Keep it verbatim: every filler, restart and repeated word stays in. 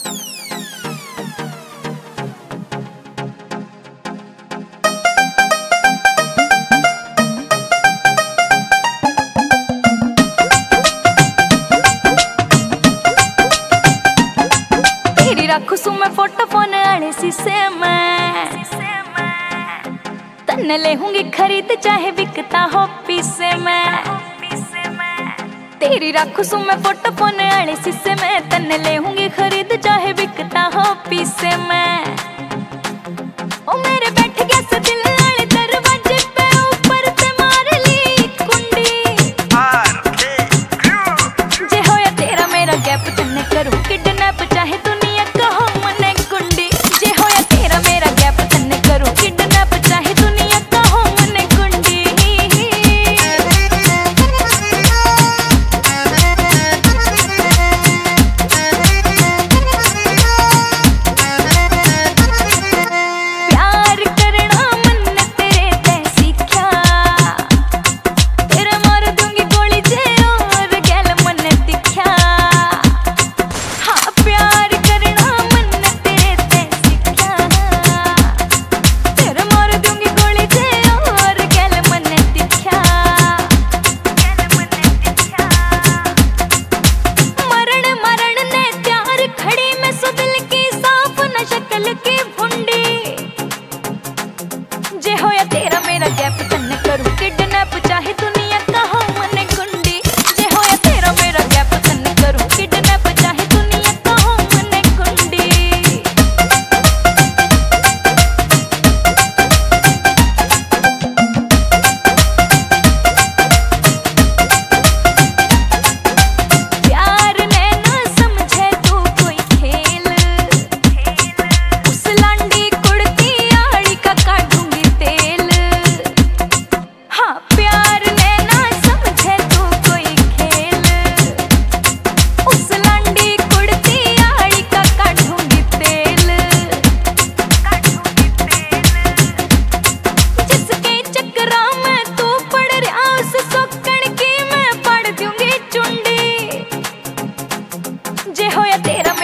रखू सु मैं फोटो फोन आने शीशे में, तन्ने ले हूंगी खरीद चाहे बिकता हो पीसे में। तेरी रखू सु मैं फोटो फोन आने शीशे में, तन्ने ले हूंगी खरीद चाहे बिकता हो पीसे में। ओ मेरे बैठ गया से दिल वाले दरवाजे पे, ऊपर से मार ली कुंडी। जे होया तेरा मेरा गैप, तन्ने करूं किडनैप चाहे दुनिया कहो मने गुंडी। जे होया तेरा मेरा गैप, तन्ने करूं किडनैप चाहे दुनिया कहो मने गुंडी। प्यार करना मन्ने तेरे ते सीख्या, तेरे मार दूंगी गोली जे और गैल मन्ने दिख्या। हाँ प्यार करना मन्ने तेरे ते सीख्या, तेरे मार दूंगी गोली जे और गैल मन्ने दिख्या। मरण मरण ने प्यार खड़ी में सो दिल की साफ न शक्ल की भुंडी। जे होया तेरा मेरा गैप, तन्ने करूं किडनैप चाहे दुनिया कहो मने गुंडी। जे होया तेरा मेरा गैप, तन्ने करूं किडनैप चाहे दुनिया कहो मने गुंडी। प्यार ने ना समझे तू कोई खेल, उस लांडी कुड़ती आड़ी का काटूंगी तेल। हाँ प्यार ने ना समझे तू कोई खेल, उस लांडी कुड़ती आड़ी का काटूंगी तेल। जिसके चक्करा में तू पड़ रहा, उस सोकण की मैं पड़ दूंगी चुंडी। जे होया तेरा